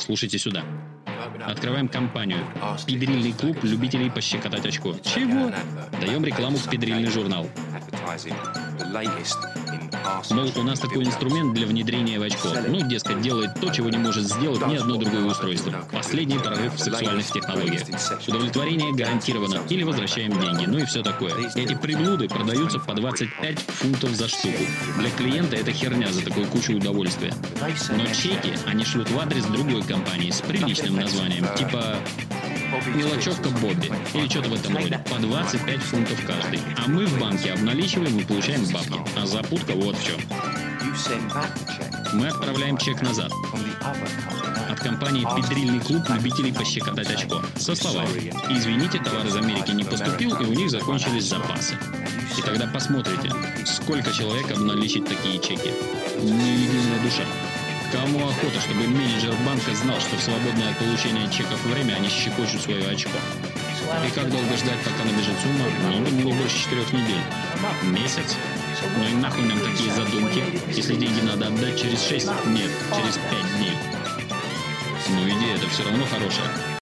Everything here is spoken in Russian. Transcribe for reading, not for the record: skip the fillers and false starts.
Слушайте сюда. Открываем компанию. Педрильный клуб любителей пощекотать очко. Чего? Даем рекламу в педрильный журнал. Мол, у нас такой инструмент для внедрения в очко. Ну, дескать, делает то, чего не может сделать ни одно другое устройство. Последний прорыв в сексуальных технологиях. Удовлетворение гарантировано. Или возвращаем деньги. Ну и все такое. Эти приблуды продаются по 25 фунтов за штуку. Для клиента это херня за такую кучу удовольствия. Но чеки они шлют в адрес другой компании с приличным названием. Типа мелочевка Бобби. Или что-то в этом роде. По 25 фунтов каждый. А мы в банке обналичиваем и получаем бабки. А запутка вот в чем. Мы отправляем чек назад. От компании «Педрильный клуб любителей пощекотать очко». Со словами: «Извините, товар из Америки не поступил, и у них закончились запасы». И тогда посмотрите, сколько человек обналичить такие чеки. Ни единая душа. Кому охота, чтобы менеджер банка знал, что в свободное от получения чеков время они щекочут свое очко? И как долго ждать, пока набежит сумма? Ну, не больше 4 недель. Месяц? Ну и нахуй нам такие задумки, если деньги надо отдать через 6? Нет, через 5 дней. Но идея-то все равно хорошая.